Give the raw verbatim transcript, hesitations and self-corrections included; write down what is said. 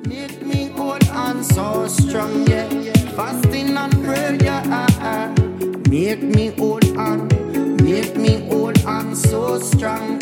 Make me hold on so strong, yeah. Fasting and prayer, yeah. Make me hold on, make me hold on so strong.